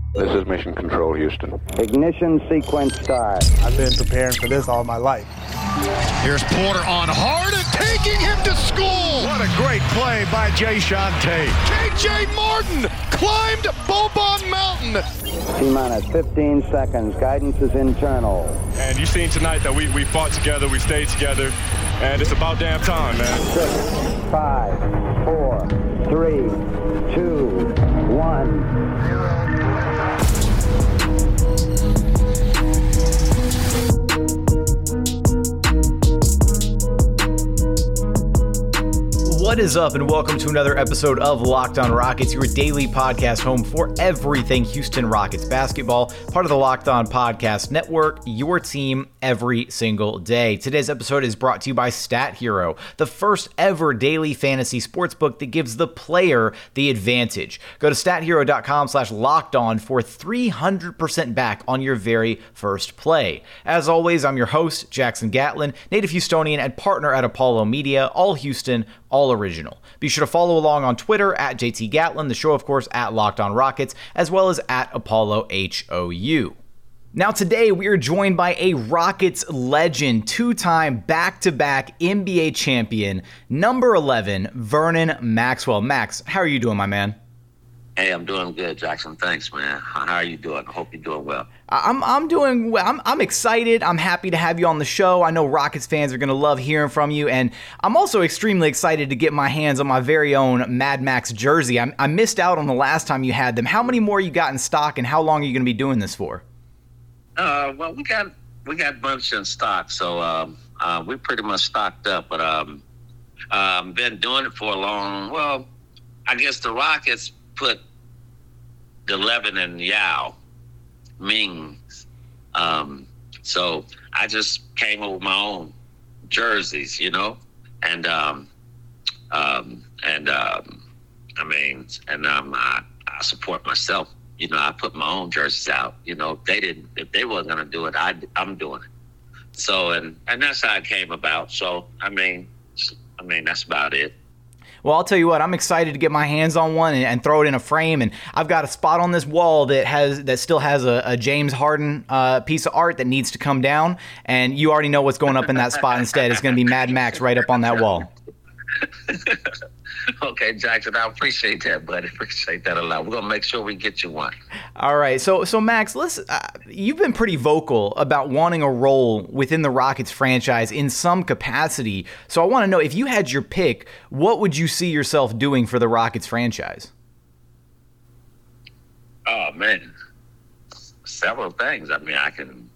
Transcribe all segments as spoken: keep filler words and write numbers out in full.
This is Mission Control, Houston. Ignition sequence start. I've been preparing for this all my life. Here's Porter on hard and taking him to school. What a great play by Jayshawn Tate. K J Martin climbed Bobon Mountain. T-minus fifteen seconds. Guidance is internal. And you've seen tonight that we, we fought together, we stayed together, and it's about damn time, man. Six, five, four, three, two, one. What is up, and welcome to another episode of Locked On Rockets, your daily podcast home for everything Houston Rockets basketball, part of the Locked On Podcast Network, your team every single day. Today's episode is brought to you by Stat Hero, the first ever daily fantasy sportsbook that gives the player the advantage. Go to stathero.com slash locked on for three hundred percent back on your very first play. As always, I'm your host, Jackson Gatlin, native Houstonian and partner at Apollo Media, all Houston, all original. Be sure to follow along on Twitter at J T Gatlin, the show, of course, at Locked On Rockets, as well as at Apollo H O U. Now today we are joined by a Rockets legend, two-time back-to-back N B A champion, number eleven, Vernon Maxwell. Max, how are you doing, my man? Hey, I'm doing good, Jackson. Thanks, man. How are you doing? I hope you're doing well. I'm I'm doing well. I'm I'm excited. I'm happy to have you on the show. I know Rockets fans are going to love hearing from you, and I'm also extremely excited to get my hands on my very own Mad Max jersey. I, I missed out on the last time you had them. How many more you got in stock, and how long are you going to be doing this for? Uh, well, we got we got a bunch in stock, so um, uh, we're pretty much stocked up. But um, um, been doing it for a long. Well, I guess the Rockets put the eleven in Yao Ming's. Um, so I just came up with my own jerseys, you know, and um, um, and um, I mean, and um, I, I support myself. You know, I put my own jerseys out. You know, they didn't. If they weren't gonna do it, I, I'm doing it. So and and that's how it came about. So I mean, I mean that's about it. Well, I'll tell you what, I'm excited to get my hands on one and, and throw it in a frame. And I've got a spot on this wall that has that still has a, a James Harden uh, piece of art that needs to come down. And you already know what's going up in that spot instead. It's going to be Mad Max right up on that wall. Okay, Jackson, I appreciate that, buddy. Appreciate that a lot. We're gonna make sure we get you one. All right, so so Max, listen, uh, you've been pretty vocal about wanting a role within the Rockets franchise in some capacity. So I want to know, if you had your pick, what would you see yourself doing for the Rockets franchise? Oh man, several things. I mean, I can,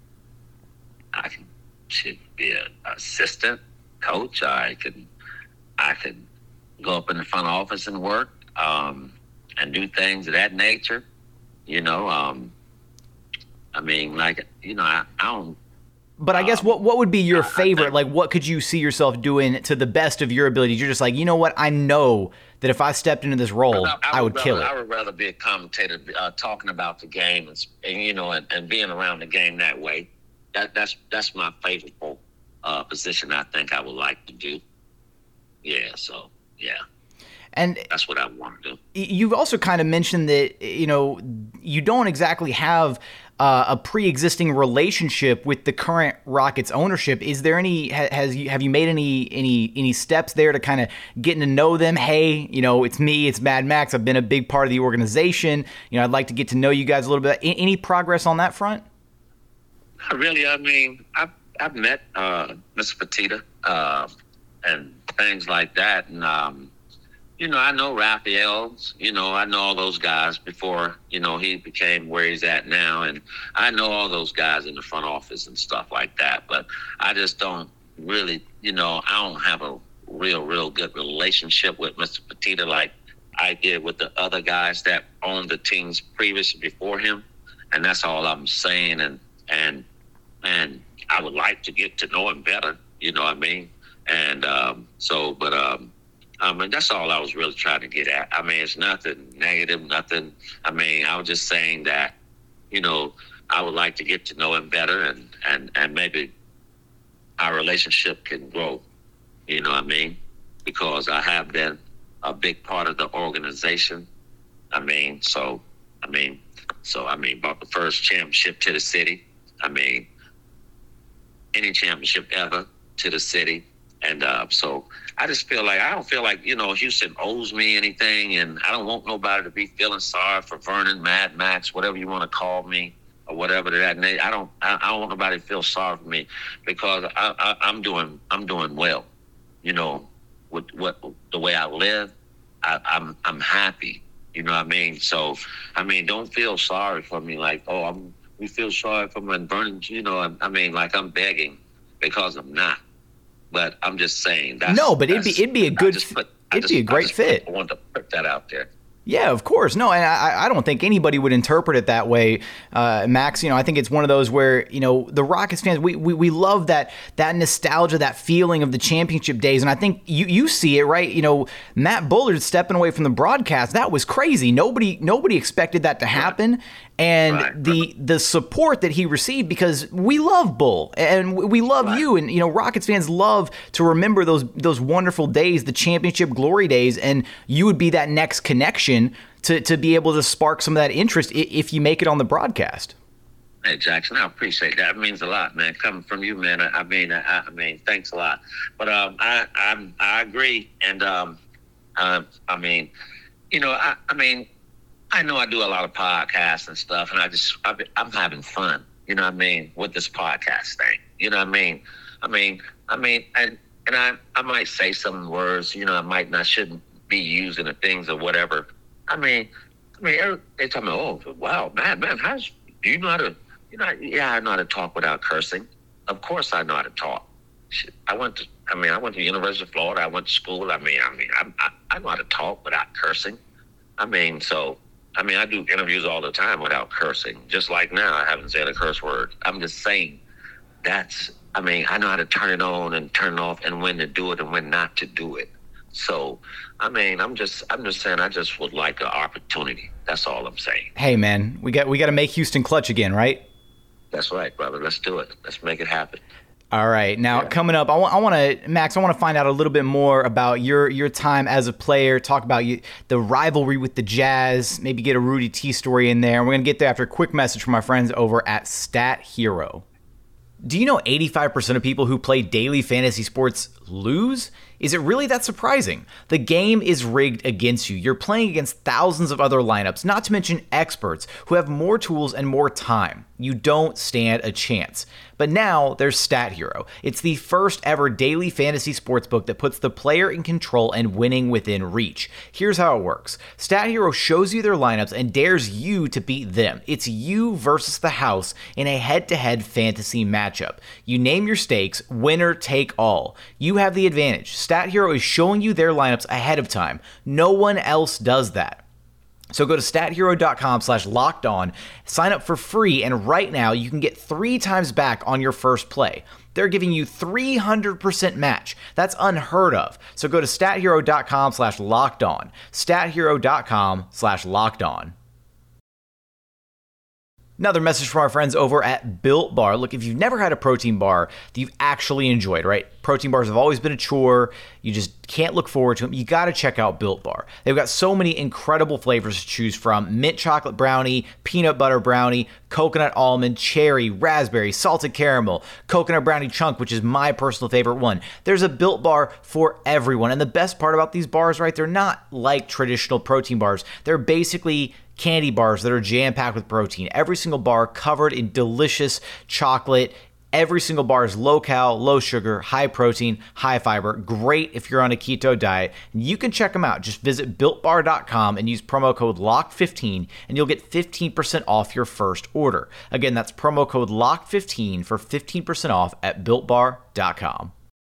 I can should be an assistant coach. I can, I can. go up in the front office and work um, and do things of that nature. You know, um, I mean, like, you know, I, I don't. But I guess um, what what would be your I, favorite? I think, like, what could you see yourself doing to the best of your abilities? You're just like, you know what? I know that if I stepped into this role, I, I, I would, would kill rather, it. I would rather be a commentator uh, talking about the game and, and you know, and, and being around the game that way. That that's that's my favorite uh, position. I think I would like to do. Yeah. So. Yeah. And that's what I want to do. You've also kind of mentioned that, you know, you don't exactly have uh, a pre-existing relationship with the current Rockets ownership. Is there any, has you, have you made any, any, any steps there to kind of getting to know them? Hey, you know, it's me, it's Mad Max. I've been a big part of the organization. You know, I'd like to get to know you guys a little bit. Any progress on that front? Not really. I mean, I've, I've met uh, Mister Petita uh, and things like that. And, um, you know, I know Raphael's, you know, I know all those guys before, you know, he became where he's at now. And I know all those guys in the front office and stuff like that. But I just don't really, you know, I don't have a real, real good relationship with Mister Petita like I did with the other guys that owned the teams previously before him. And that's all I'm saying. And, and, and I would like to get to know him better, you know what I mean? And um, so, but um, I mean, that's all I was really trying to get at. I mean, it's nothing negative, nothing. I mean, I was just saying that, you know, I would like to get to know him better and, and, and maybe our relationship can grow, you know what I mean? Because I have been a big part of the organization. I mean, so, I mean, So, I mean, brought the first championship to the city. I mean, any championship ever to the city. And uh, so I just feel like, I don't feel like, you know, Houston owes me anything. And I don't want nobody to be feeling sorry for Vernon, Mad Max, whatever you want to call me or whatever that. I don't, I, I don't want nobody to feel sorry for me because I, I, I'm doing, I'm doing well, you know, with what the way I live. I, I'm, I'm happy. You know what I mean? So, I mean, don't feel sorry for me like, oh, I'm, we feel sorry for my Vernon, you know, I, I mean, like I'm begging because I'm not. But I'm just saying that. No, but it'd be it'd be a good put, it'd just, be a great fit. I want to put that out there. Yeah, of course. No, and I, I don't think anybody would interpret it that way, uh, Max. You know, I think it's one of those where, you know, the Rockets fans, we, we we love that that nostalgia, that feeling of the championship days. And I think you you see it, right? You know, Matt Bullard stepping away from the broadcast, that was crazy. Nobody nobody expected that to happen. And right. the the support that he received, because we love Bull and we love right. you, and you know Rockets fans love to remember those those wonderful days, the championship glory days, and you would be that next connection to to be able to spark some of that interest if you make it on the broadcast. Hey Jackson, I appreciate that. It means a lot, man. Coming from you, man. I, I mean, I, I mean, thanks a lot. But um, I I'm, I agree, and um, uh, I mean, you know, I, I mean. I know I do a lot of podcasts and stuff, and I just, I'm having fun, you know what I mean, with this podcast thing. You know what I mean? I mean, I mean, and, and I, I might say some words, you know, I might not, shouldn't be using the things or whatever. I mean, I mean, they tell me, oh, wow, man, man, how's, do you know how to, you know, yeah, I know how to talk without cursing. Of course I know how to talk. I went to, I mean, I went to the University of Florida. I went to school. I mean, I mean, I, I, I know how to talk without cursing. I mean, so... I mean, I do interviews all the time without cursing. Just like now, I haven't said a curse word. I'm just saying that's, I mean, I know how to turn it on and turn it off and when to do it and when not to do it. So, I mean, I'm just, I'm just saying I just would like an opportunity. That's all I'm saying. Hey, man, we got, we got to make Houston clutch again, right? That's right, brother. Let's do it. Let's make it happen. All right. Now, yeah. coming up, I want I want to, Max, I want to find out a little bit more about your your time as a player, talk about you, the rivalry with the Jazz, maybe get a Rudy T story in there. And we're going to get there after a quick message from my friends over at Stat Hero. Do you know eighty-five percent of people who play daily fantasy sports lose? Is it really that surprising? The game is rigged against you. You're playing against thousands of other lineups, not to mention experts who have more tools and more time. You don't stand a chance. But now there's Stat Hero. It's the first ever daily fantasy sportsbook that puts the player in control and winning within reach. Here's how it works. Stat Hero shows you their lineups and dares you to beat them. It's you versus the house in a head-to-head fantasy matchup. You name your stakes, winner take all. You have the advantage. Stat Hero is showing you their lineups ahead of time. No one else does that. So go to stathero.com slash locked on, sign up for free, and right now you can get three times back on your first play. They're giving you three hundred percent match. That's unheard of. So go to stathero.com slash locked on, stathero.com slash locked on. Another message from our friends over at Built Bar. Look, if you've never had a protein bar that you've actually enjoyed, right? Protein bars have always been a chore. You just can't look forward to them. You got to check out Built Bar. They've got so many incredible flavors to choose from. Mint chocolate brownie, peanut butter brownie, coconut almond, cherry, raspberry, salted caramel, coconut brownie chunk, which is my personal favorite one. There's a Built Bar for everyone. And the best part about these bars, right? They're not like traditional protein bars. They're basically candy bars that are jam-packed with protein. Every single bar covered in delicious chocolate. Every single bar is low-cal, low-sugar, high-protein, high-fiber. Great if you're on a keto diet. And you can check them out. Just visit built bar dot com and use promo code lock fifteen, and you'll get fifteen percent off your first order. Again, that's promo code lock fifteen for fifteen percent off at built bar dot com.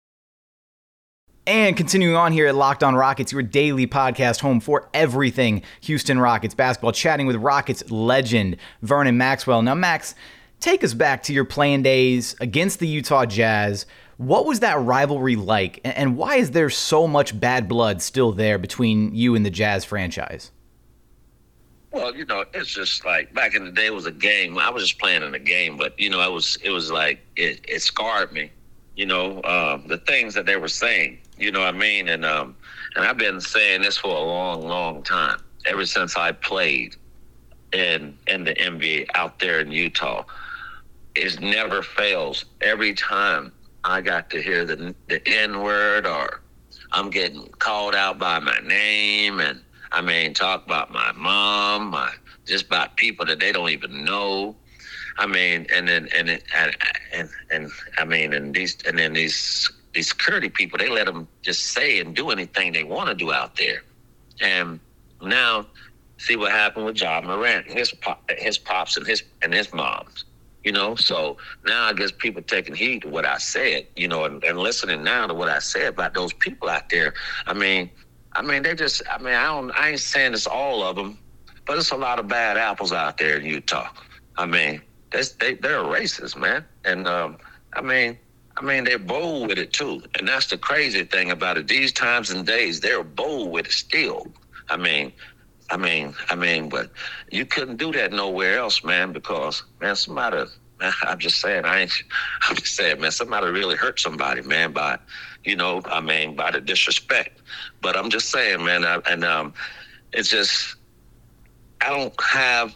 And continuing on here at Locked On Rockets, your daily podcast home for everything Houston Rockets basketball, chatting with Rockets legend Vernon Maxwell. Now, Max, take us back to your playing days against the Utah Jazz. What was that rivalry like, and why is there so much bad blood still there between you and the Jazz franchise? Well, you know, it's just like back in the day it was a game. I was just playing in a game, but, you know, it was it was like it, it scarred me, you know, um, the things that they were saying. You know what I mean? And um, and I've been saying this for a long, long time, ever since I played. in in the N B A out there in Utah. It never fails. Every time I got to hear the the N-word, or I'm getting called out by my name, and I mean, talk about my mom, my just about people that they don't even know. I mean, and then and and and, and, and I mean, and these and then these these security people, they let them just say and do anything they want to do out there. And now, see what happened with Ja Morant, his pop, his pops and his and his moms. You know, so now I guess people taking heed to what I said, you know, and, and listening now to what I said about those people out there. I mean, I mean, they just, I mean, I don't, I ain't saying it's all of them, but it's a lot of bad apples out there in Utah. I mean, that's, they, they're racist, man. And, um, I mean, I mean, they're bold with it too. And that's the crazy thing about it. These times and days, they're bold with it still. I mean, I mean, I mean, but you couldn't do that nowhere else, man, because, man, somebody, man, I'm just saying, I ain't, I'm just saying, man, somebody really hurt somebody, man, by, you know, I mean, by the disrespect. But I'm just saying, man, I, and um, it's just, I don't have,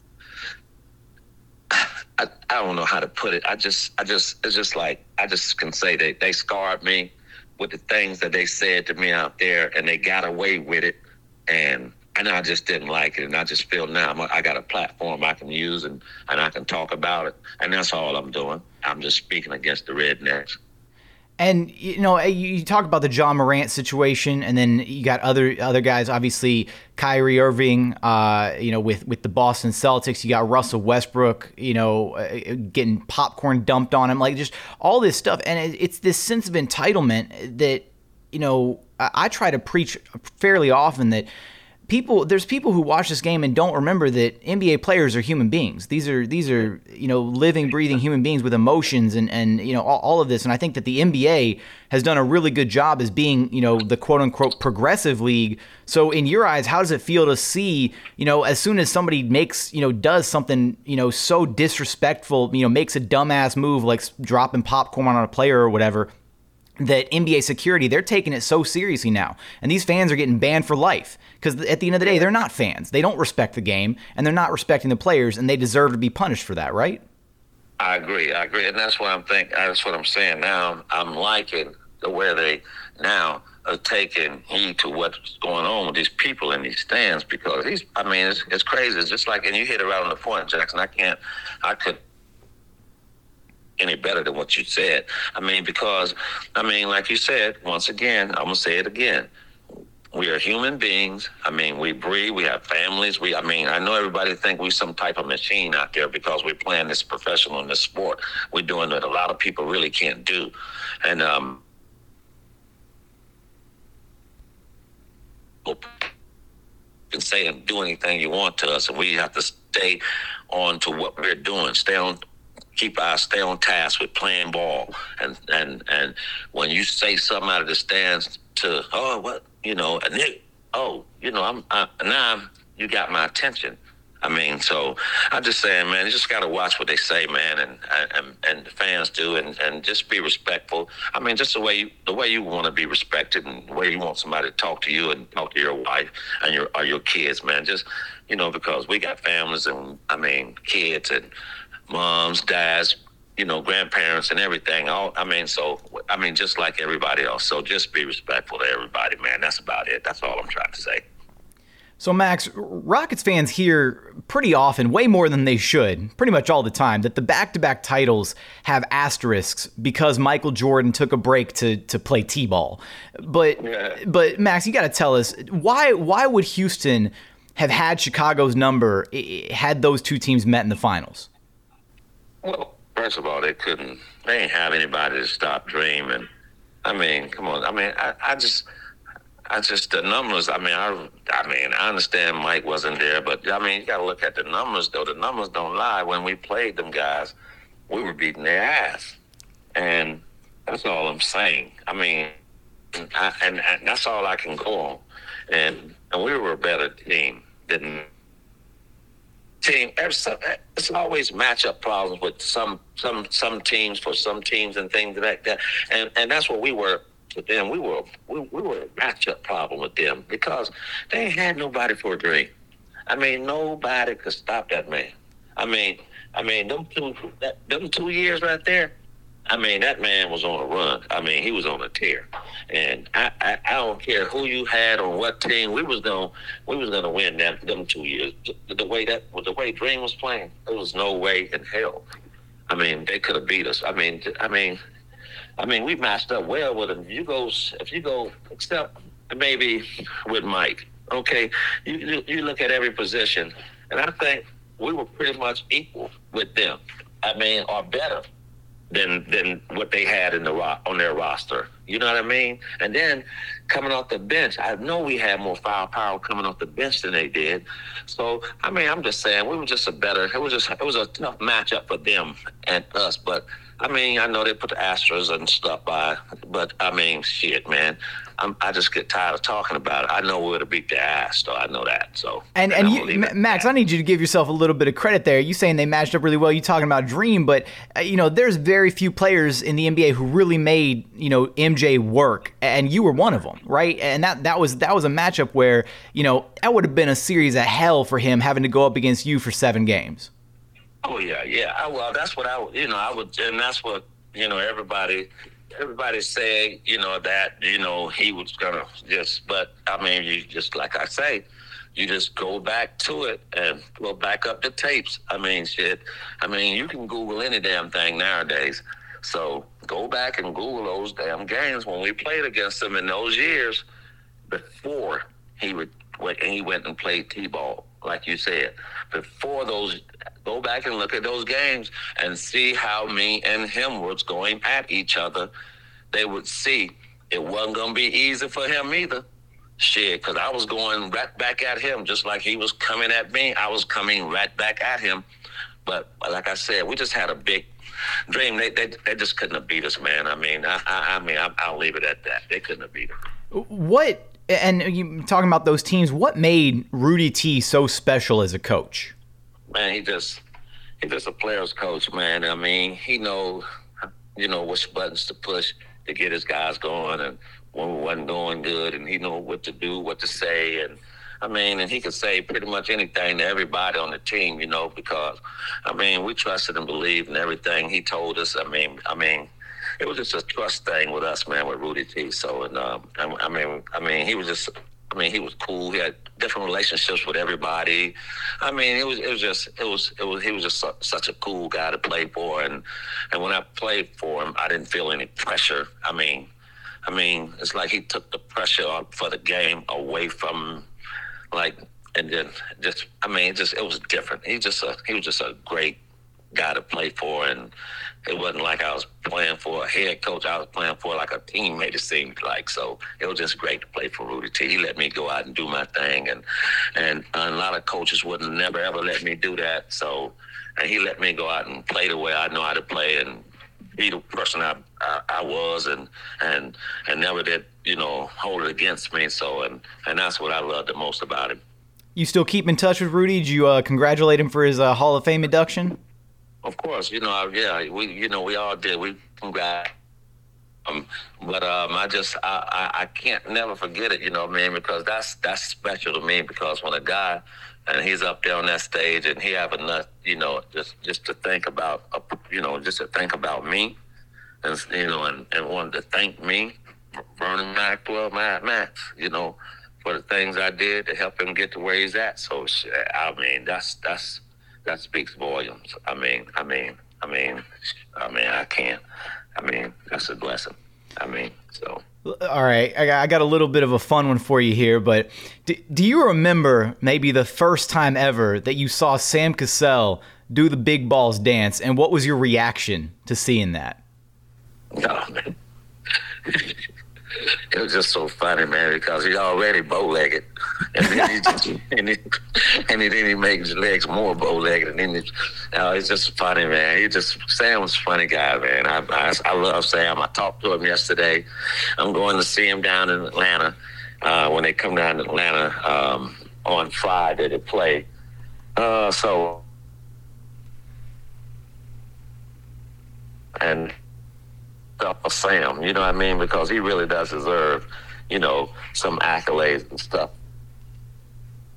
I, I don't know how to put it. I just, I just, it's just like, I just can say they, they scarred me with the things that they said to me out there, and they got away with it. And, And I just didn't like it, and I just feel now I'm a, I got a platform I can use, and, and I can talk about it, and that's all I'm doing. I'm just speaking against the rednecks. And, you know, you talk about the Ja Morant situation, and then you got other other guys, obviously Kyrie Irving, uh, you know, with, with the Boston Celtics. You got Russell Westbrook, you know, uh, getting popcorn dumped on him, like just all this stuff. And it, it's this sense of entitlement that, you know, I, I try to preach fairly often that, People, there's people who watch this game and don't remember that N B A players are human beings. These are these are you know living, breathing human beings with emotions and and you know all, all of this. And I think that the N B A has done a really good job as being you know the quote unquote progressive league. So in your eyes, how does it feel to see you know as soon as somebody makes you know does something you know so disrespectful, you know makes a dumbass move like dropping popcorn on a player or whatever, that N B A security, they're taking it so seriously now. And these fans are getting banned for life because at the end of the day, they're not fans. They don't respect the game, and they're not respecting the players, and they deserve to be punished for that, right? I agree. I agree. And that's what I'm thinking. That's what I'm saying now. I'm liking the way they now are taking heed to what's going on with these people in these stands, because these, I mean, it's, it's crazy. It's just like, and you hit it right on the point, Jackson. I can't, I could, any better than what you said. I mean, because, I mean, like you said, once again, I'm going to say it again. We are human beings. I mean, we breathe. We have families. We, I mean, I know everybody think we some type of machine out there because we're playing this professional in this sport. We're doing what a lot of people really can't do. And, um, you can say and do anything you want to us, and we have to stay on to what we're doing. Stay on Keep our stay on task with playing ball, and and and when you say something out of the stands to oh what you know and they, oh you know I'm I, now you got my attention. I mean, so I'm just saying, man, you just got to watch what they say, man, and and and the fans do, and, and just be respectful. I mean, just the way you, the way you want to be respected, and the way you want somebody to talk to you and talk to your wife and your or your kids, man. Just you know, because we got families, and I mean, kids and moms, dads, you know, grandparents and everything. All I mean, so I mean, just like everybody else. So just be respectful to everybody, man. That's about it. That's all I'm trying to say. So Max, Rockets fans hear pretty often, way more than they should, pretty much all the time, that the back-to-back titles have asterisks because Michael Jordan took a break to to play T-ball. But yeah. but Max, you got to tell us why why would Houston have had Chicago's number had those two teams met in the finals? Well, first of all, they couldn't. They ain't have anybody to stop dreaming. I mean, come on. I mean, I, I just, I just the numbers. I mean, I, I mean, I understand Mike wasn't there, but I mean, you got to look at the numbers, though. The numbers don't lie. When we played them guys, we were beating their ass, and that's all I'm saying. I mean, I, and, and that's all I can go on. And and we were a better team than. Team, it's always matchup problems with some some some teams for some teams and things like that, and and that's what we were with them. We were we, we were a matchup problem with them because they ain't had nobody for a dream. I mean, nobody could stop that man. I mean, I mean, them two, that, them two years right there. I mean, that man was on a run. I mean, he was on a tear, and I, I, I don't care who you had on what team. We was gonna, we was gonna win that them two years. The, the way that, the way Dream was playing, there was no way in hell. I mean, they could have beat us. I mean, I mean, I mean, we matched up well with them. You go, if you go, except maybe with Mike. Okay, you you, you look at every position, and I think we were pretty much equal with them. I mean, or better than than what they had in the ro- on their roster. You know what I mean? And then coming off the bench, I know we had more firepower coming off the bench than they did. So I mean, I'm just saying we were just a better. It was just it was a tough matchup for them and us. But I mean, I know they put the Astros and stuff by, but I mean, shit, man. I'm, I just get tired of talking about it. I know we're to beat their ass, so I know that. So and and, and you, Max, I need you to give yourself a little bit of credit there. You saying they matched up really well. You talking about Dream, but uh, you know, there's very few players in the N B A who really made you know M J work, and you were one of them, right? And that that was that was a matchup where you know that would have been a series of hell for him having to go up against you for seven games. Oh yeah, yeah. I, well, that's what I you know I would, and that's what you know everybody. Everybody said, you know, that, you know, he was going to just, but, I mean, you just, like I say, you just go back to it and go back up the tapes. I mean, shit. I mean, you can Google any damn thing nowadays. So go back and Google those damn games when we played against them in those years before he would, when he went and played T-ball, like you said. Before those, go back and look at those games and see how me and him was going at each other. They would see it wasn't going to be easy for him either. Shit, because I was going right back at him just like he was coming at me. I was coming right back at him. But like I said, we just had a big dream. They they, they just couldn't have beat us, man. I mean, I, I, I mean, I, I'll leave it at that. They couldn't have beat us. What? And you talking about those teams, what made Rudy T so special as a coach? Man, he just he's just a player's coach, man. I mean, he knows, you know, which buttons to push to get his guys going, and when we wasn't going good, and he knew what to do, what to say, and I mean, and he could say pretty much anything to everybody on the team, you know, because I mean, we trusted and believed in everything he told us. I mean, I mean. It was just a trust thing with us, man, with Rudy T. So, and um, I mean, I mean, he was just, I mean, he was cool. He had different relationships with everybody. I mean, it was, it was just, it was, it was, he was just su- such a cool guy to play for. And, and when I played for him, I didn't feel any pressure. I mean, I mean, it's like he took the pressure off for the game away from, like, and then just, I mean, just it was different. He just, a, he was just a great guy to play for, and it wasn't like I was playing for a head coach. I was playing for like a teammate, it seemed like. So it was just great to play for Rudy T. He let me go out and do my thing, and and a lot of coaches would never ever let me do that. So, and he let me go out and play the way I know how to play and be the person I I, I was, and and and never did you know hold it against me. So and and that's what I loved the most about him. You still keep in touch with Rudy? Did you uh, congratulate him for his uh, Hall of Fame induction? Of course, you know, yeah, we, you know, we all did. We congrats. Um, but um, I just, I, I, I can't never forget it, you know what I mean? Because that's that's special to me. Because when a guy, and he's up there on that stage, and he have enough, you know, just just to think about, you know, just to think about me, and you know, and, and wanted to thank me, Vernon Maxwell, Mad Max, you know, for the things I did to help him get to where he's at. So I mean, that's that's. That speaks volumes. I mean, I mean, I mean, I mean, I can't. I mean, that's a blessing. I mean, so. All right, I got a little bit of a fun one for you here, but do, do you remember maybe the first time ever that you saw Sam Cassell do the big balls dance, and what was your reaction to seeing that? No, man. It was just so funny, man, because he's already bow-legged, and then he just, and, he, and then he makes his legs more bow-legged, and then he, uh, it's just funny, man. He just Sam was a funny guy, man. I, I I love Sam. I talked to him yesterday. I'm going to see him down in Atlanta uh, when they come down to Atlanta um, on Friday to play. Uh, so and. For Sam, you know what I mean? Because he really does deserve, you know, some accolades and stuff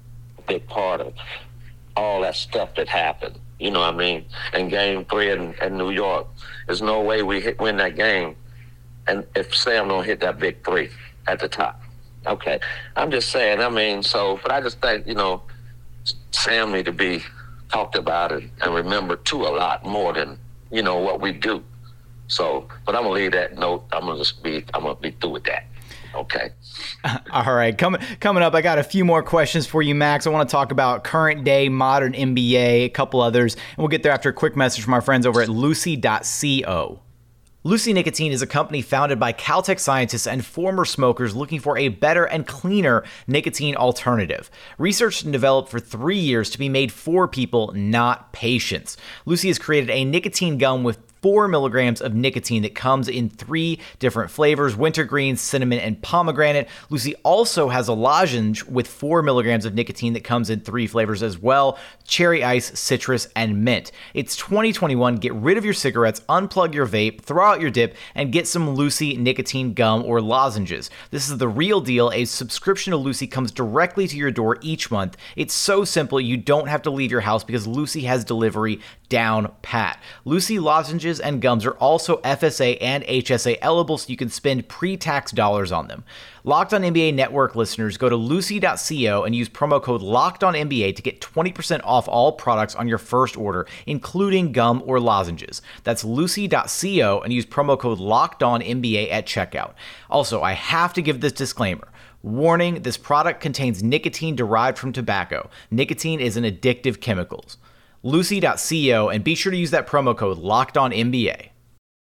big part of all that stuff that happened. You know what I mean? In game three in, in New York, there's no way we hit, win that game and if Sam don't hit that big three at the top. Okay. I'm just saying, I mean, so, but I just think, you know, Sam need to be talked about and, and remembered too a lot more than, you know, what we do. So, but I'm going to leave that note. I'm going to just be, I'm going to be through with that. Okay. All right. Coming coming up, I got a few more questions for you, Max. I want to talk about current day modern N B A, a couple others, and we'll get there after a quick message from our friends over at Lucy dot co. Lucy Nicotine is a company founded by Caltech scientists and former smokers looking for a better and cleaner nicotine alternative. Researched and developed for three years to be made for people, not patients. Lucy has created a nicotine gum with four milligrams of nicotine that comes in three different flavors: wintergreen, cinnamon, and pomegranate. Lucy also has a lozenge with four milligrams of nicotine that comes in three flavors as well: cherry ice, citrus, and mint. It's twenty twenty-one. Get rid of your cigarettes, unplug your vape, throw out your dip, and get some Lucy nicotine gum or lozenges. This is the real deal. A subscription to Lucy comes directly to your door each month. It's so simple, you don't have to leave your house because Lucy has delivery down pat. Lucy lozenges and gums are also F S A and H S A eligible, so you can spend pre-tax dollars on them. Locked On N B A Network listeners, go to Lucy dot co and use promo code Locked On N B A to get twenty percent off all products on your first order, including gum or lozenges. That's Lucy dot co and use promo code Locked On N B A at checkout. Also, I have to give this disclaimer. Warning, this product contains nicotine derived from tobacco. Nicotine is an addictive chemical. Lucy dot co, and be sure to use that promo code Locked On N B A.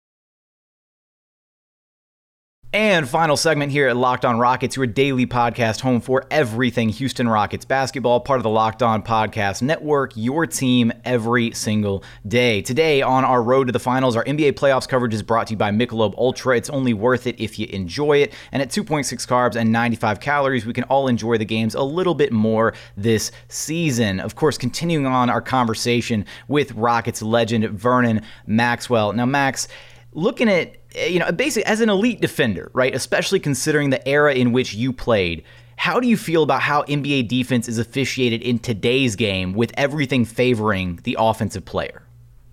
And final segment here at Locked On Rockets, your daily podcast home for everything Houston Rockets basketball, part of the Locked On Podcast Network, your team every single day. Today on our road to the finals, our N B A playoffs coverage is brought to you by Michelob Ultra. It's only worth it if you enjoy it. And at two point six carbs and ninety-five calories, we can all enjoy the games a little bit more this season. Of course, continuing on our conversation with Rockets legend Vernon Maxwell. Now, Max, looking at, you know, basically as an elite defender, right, especially considering the era in which you played, how do you feel about how N B A defense is officiated in today's game with everything favoring the offensive player?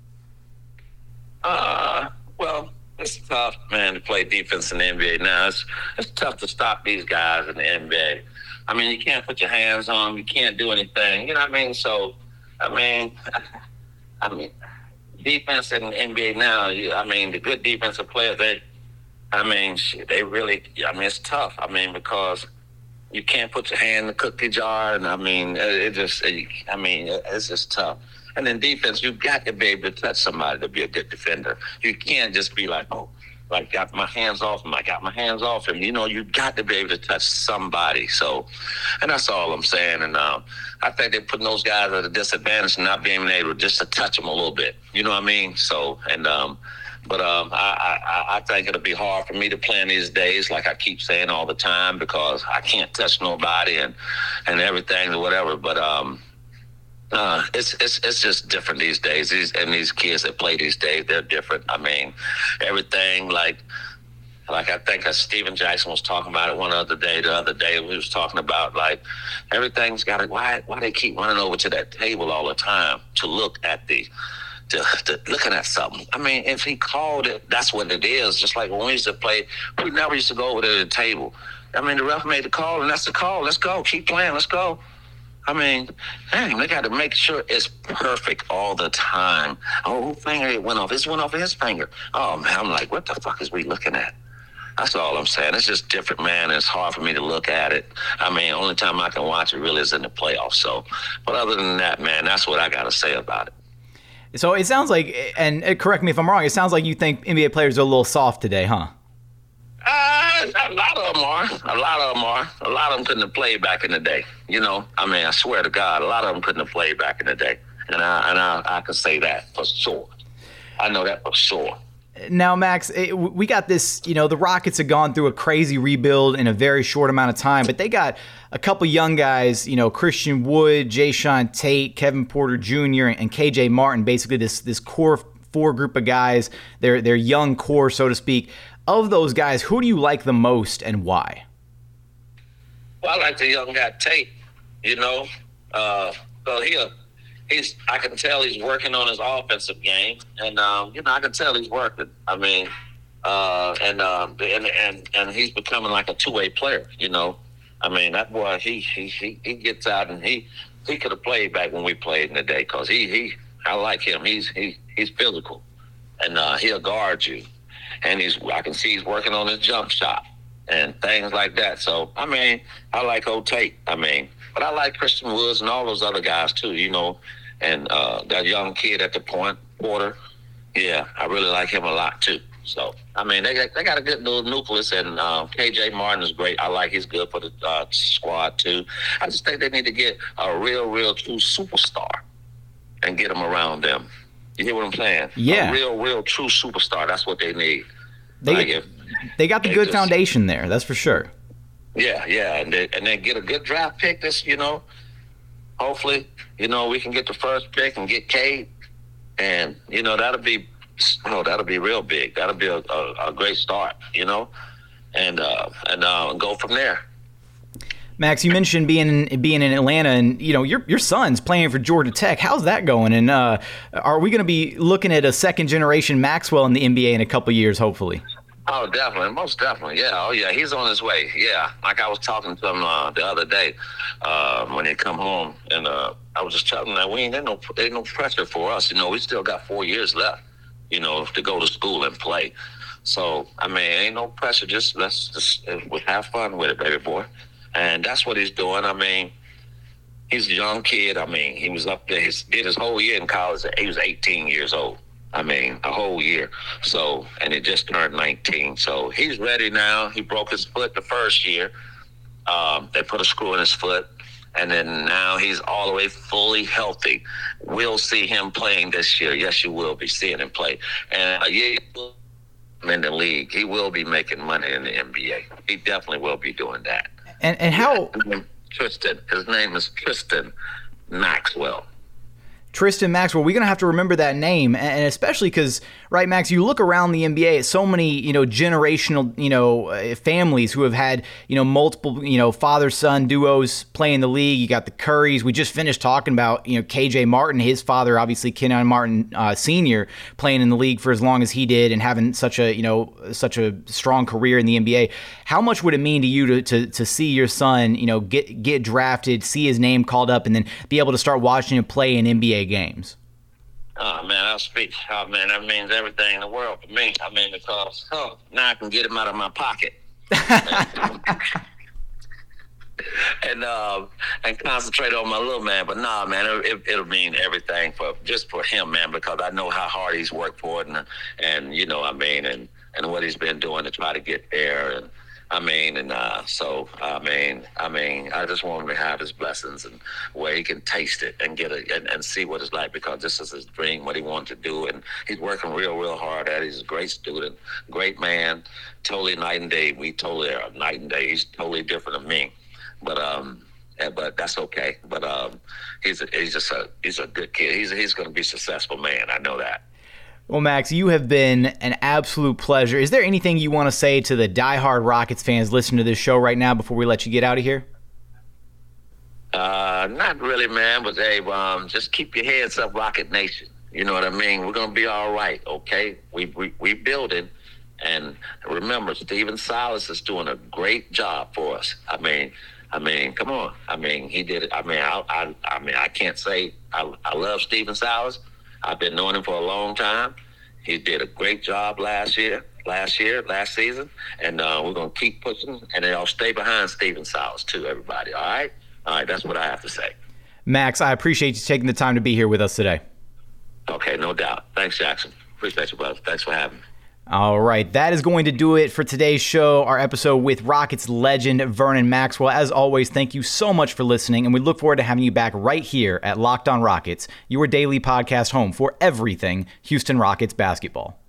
Uh, well, it's tough, man, to play defense in the N B A now. It's, it's tough to stop these guys in the N B A. I mean, you can't put your hands on them. You can't do anything. You know what I mean? So, I mean, I mean, defense in the N B A now, I mean, the good defensive players, they, I mean, shit, they really, I mean, it's tough. I mean, because you can't put your hand in the cookie jar, and I mean, it just, I mean, it's just tough. And in defense, you've got to be able to touch somebody to be a good defender. You can't just be like, oh, like, got my hands off him, I got my hands off him. You know, you've got to be able to touch somebody. So, and that's all I'm saying. And um, I think they're putting those guys at a disadvantage and not being able just to touch them a little bit. You know what I mean? So, and, um, but um, I, I, I think it'll be hard for me to play in these days, like I keep saying all the time, because I can't touch nobody and, and everything or whatever. But, um, Uh, it's it's it's just different these days. These and these kids that play these days, they're different. I mean, everything like like I think as Steven Jackson was talking about it one other day. The other day we was talking about like everything's got to why why they keep running over to that table all the time to look at the to, to looking at something. I mean, if he called it, that's what it is. Just like when we used to play, we never used to go over to the table. I mean, the ref made the call, and that's the call. Let's go, keep playing. Let's go. I mean, dang, they got to make sure it's perfect all the time. Oh, whose finger it went off? This went off of his finger. Oh, man, I'm like, what the fuck is we looking at? That's all I'm saying. It's just different, man. It's hard for me to look at it. I mean, only time I can watch it really is in the playoffs. So, but other than that, man, that's what I got to say about it. So it sounds like, and correct me if I'm wrong, it sounds like you think N B A players are a little soft today, huh? Uh, a lot of them are. A lot of them are. A lot of them couldn't have played back in the day. You know, I mean, I swear to God, a lot of them couldn't have played back in the day. And I and I, I can say that for sure. I know that for sure. Now, Max, we got this, you know, the Rockets have gone through a crazy rebuild in a very short amount of time, but they got a couple young guys, you know, Christian Wood, Jayshawn Tate, Kevin Porter Junior, and K J Martin, basically this this core four group of guys, their their young core, so to speak. Of those guys, who do you like the most and why? Well, I like the young guy Tate, you know. Uh, so he, he's, I can tell he's working on his offensive game, and um, you know, I can tell he's working. I mean, uh, and, uh, and and and he's becoming like a two-way player. You know, I mean, that boy, he he he, he gets out, and he he could have played back when we played in the day, because he he I like him. He's he he's physical, and uh, he'll guard you, and he's I can see he's working on his jump shot and things like that. So I mean, I like old Tate. I mean. But I like Christian Woods and all those other guys too, you know, and uh, that young kid at the point, Porter. Yeah, I really like him a lot too. So, I mean, they got, they got a good little nucleus, and uh, K J Martin is great. I like he's good for the uh, squad too. I just think they need to get a real, real true superstar and get them around them. You hear what I'm saying? Yeah. A real, real true superstar. That's what they need. They, like if, they got the they good just, foundation there, that's for sure. Yeah, yeah, and they, and then get a good draft pick. This, you know, hopefully, you know, we can get the first pick and get Cade, and you know that'll be, oh, that'll be real big. That'll be a, a, a great start, you know, and uh, and uh, go from there. Max, you mentioned being being in Atlanta, and you know your your son's playing for Georgia Tech. How's that going? And uh, are we going to be looking at a second generation Maxwell in the N B A in a couple years, hopefully? Oh, definitely. Most definitely. Yeah. Oh, yeah. He's on his way. Yeah. Like I was talking to him uh, the other day uh, when he come home, and uh, I was just telling him that we ain't, there's no, there's no pressure for us. You know, we still got four years left, you know, to go to school and play. So, I mean, ain't no pressure. Just let's just we'll have fun with it, baby boy. And that's what he's doing. I mean, he's a young kid. I mean, he was up there. He did his whole year in college. He was eighteen years old. I mean, a whole year. So, and he just turned nineteen. So he's ready now. He broke his foot the first year. Um, they put a screw in his foot. And then now he's all the way fully healthy. We'll see him playing this year. Yes, you will be seeing him play. And uh, yeah, in the league, he will be making money in the N B A. He definitely will be doing that. And and how? Yeah, Tristan. His name is Tristan Maxwell. Tristan Maxwell, we're going to have to remember that name, and especially because, right, Max, you look around the N B A, so many, you know, generational, you know, families who have had, you know, multiple, you know, father-son duos play in the league. You got the Currys. We just finished talking about, you know, K J Martin, his father, obviously Kenyon Martin uh, Senior, playing in the league for as long as he did and having such a, you know, such a strong career in the N B A. How much would it mean to you to to, to see your son, you know, get get drafted, see his name called up, and then be able to start watching him play in N B A games? Oh, man, I'll speak. Oh, man, that means everything in the world for me. I mean, because oh, now I can get him out of my pocket. and uh, and concentrate on my little man. But nah, man, it, it'll mean everything for just for him, man, because I know how hard he's worked for it, and, and you know, I mean, and, and what he's been doing to try to get there. And I mean, and uh, so, I mean, I mean, I just want him to have his blessings and where he can taste it and get it and, and see what it's like, because this is his dream, what he wanted to do. And he's working real, real hard at it. He's a great student, great man, totally night and day. We totally are night and day. He's totally different than me. But, um, yeah, but that's okay. But um, he's a, he's just a, he's a good kid. He's, he's going to be a successful man. I know that. Well, Max, you have been an absolute pleasure. Is there anything you want to say to the diehard Rockets fans listening to this show right now before we let you get out of here? Uh, not really, man, but hey, um, just keep your heads up, Rocket Nation. You know what I mean? We're going to be all right, okay? We, we, we building. And remember, Stephen Silas is doing a great job for us. I mean, I mean, come on. I mean, he did it. I mean, I, I, I mean, I can't say I, I love Stephen Silas. I've been knowing him for a long time. He did a great job last year, last year, last season, and uh, we're going to keep pushing, and then I'll stay behind Stephen Silas too, everybody, all right? All right, that's what I have to say. Max, I appreciate you taking the time to be here with us today. Okay, no doubt. Thanks, Jackson. Appreciate you, brother. Thanks for having me. All right, that is going to do it for today's show, our episode with Rockets legend Vernon Maxwell. As always, thank you so much for listening, and we look forward to having you back right here at Locked On Rockets, your daily podcast home for everything Houston Rockets basketball.